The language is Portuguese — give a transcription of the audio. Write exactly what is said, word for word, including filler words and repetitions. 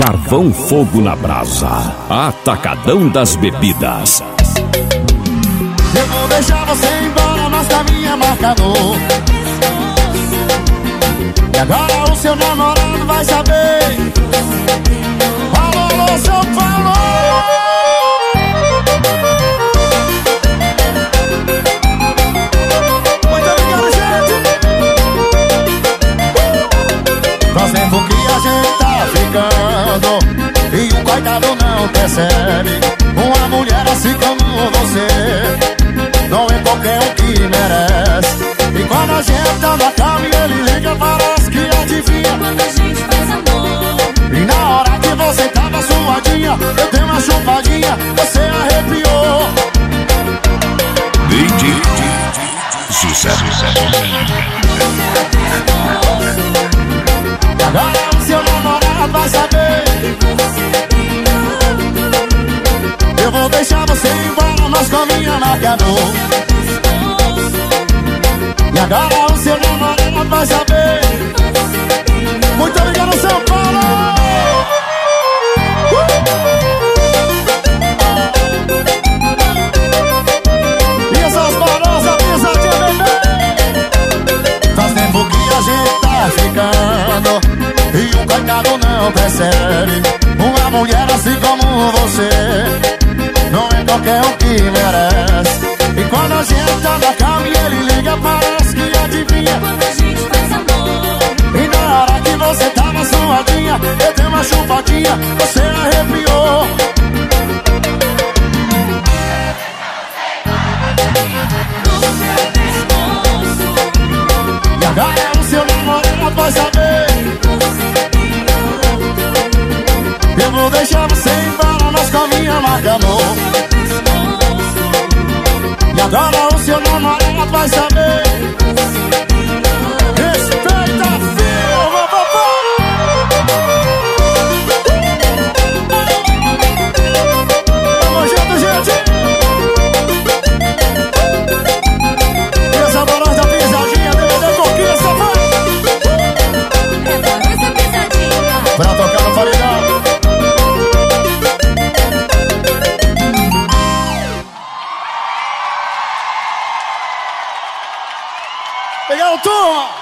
Carvão Fogo na Brasa, Atacadão das Bebidas. Eu vou deixar você embora, mas caminho é marcador. E agora o seu namorado vai saber. Falou, alô, seu falou. Muito obrigado, gente. Faz tempo que a gente tá ficando e o coitado não percebe. Uma mulher assim como você não é qualquer um que merece. E quando a gente tá na cama e ele liga, parece que adivinha. Quando a gente faz amor, e na hora que você tava suadinha, eu dei uma chupadinha, você arrepiou. D J Sucesso. E agora o seu namorado vai saber. Eu vou deixar você embora, mas com a minha marcador. E agora o seu namorado vai saber. Muito obrigado, São Paulo. uh! E essas barosas, pisadinha, bebê. Faz tempo que a gente tá ficando e o coitado não percebe. Uma mulher assim como você não é qualquer um que merece. E quando a gente tá na cama e ele liga, parece que adivinha. quando a gente faz amor, E na hora que você tava suadinha, eu dei uma chupadinha, você arrepiou. E agora o seu namorado vai saber. Eu vou deixar você embora, mas com a minha marca, amor. E agora o seu namorado vai saber. Respeita, filho, papai. Tamo junto, gente. E essa barra da pisadinha, D V D conquista, vai. essa nossa pisadinha. Pra tocar no paredão. Pegaram, turma!